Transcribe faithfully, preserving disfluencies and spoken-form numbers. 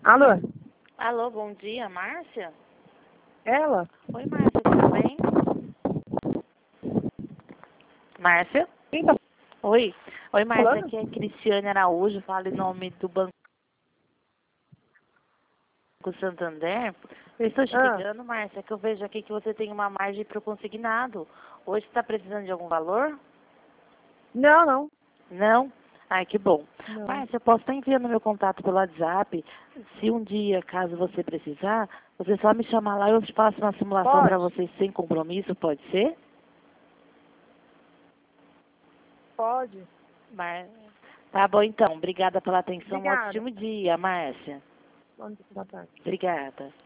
Alô? Alô, bom dia, Márcia? Ela? Oi, Márcia, tudo bem? Márcia? Quem tá Oi. Oi, Márcia, falando? aqui é Cristiane Araújo, falo em nome do Banco Santander. Eu estou te Ah, ligando, Márcia, que eu vejo aqui que você tem uma margem para o consignado. Hoje você está precisando de algum valor? não, não. Não? Ai, que bom. Não. Márcia, eu posso estar enviando meu contato pelo WhatsApp. Se um dia, caso você precisar, você só me chamar lá e eu te faço uma simulação para Pode? vocês sem compromisso, pode ser? Pode. Mar... Tá bom, então. Obrigada pela atenção. Um Obrigada. ótimo dia, Márcia. Bom dia, boa tarde. Obrigada.